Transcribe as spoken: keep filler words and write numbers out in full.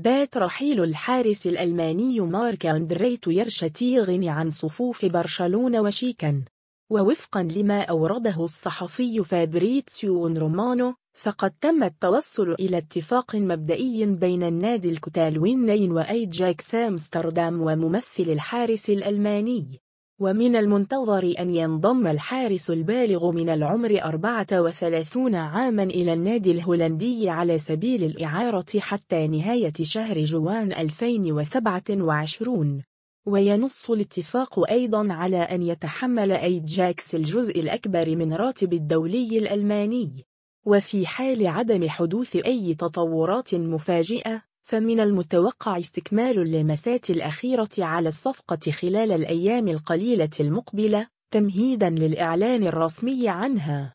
بات رحيل الحارس الألماني مارك أندري تيرشتيغن عن صفوف برشلونة وشيكا. ووفقا لما أورده الصحفي فابريتسيو رومانو، فقد تم التوصل إلى اتفاق مبدئي بين النادي الكتالوني وأيجاكس أمستردام وممثل الحارس الألماني. ومن المنتظر أن ينضم الحارس البالغ من العمر أربعة وثلاثين عاما إلى النادي الهولندي على سبيل الإعارة حتى نهاية شهر جوان ألفين وسبعة وعشرين. وينص الاتفاق أيضا على أن يتحمل أيجاكس الجزء الأكبر من راتب الدولي الألماني. وفي حال عدم حدوث أي تطورات مفاجئة، فمن المتوقع استكمال اللمسات الأخيرة على الصفقة خلال الأيام القليلة المقبلة، تمهيدا للإعلان الرسمي عنها.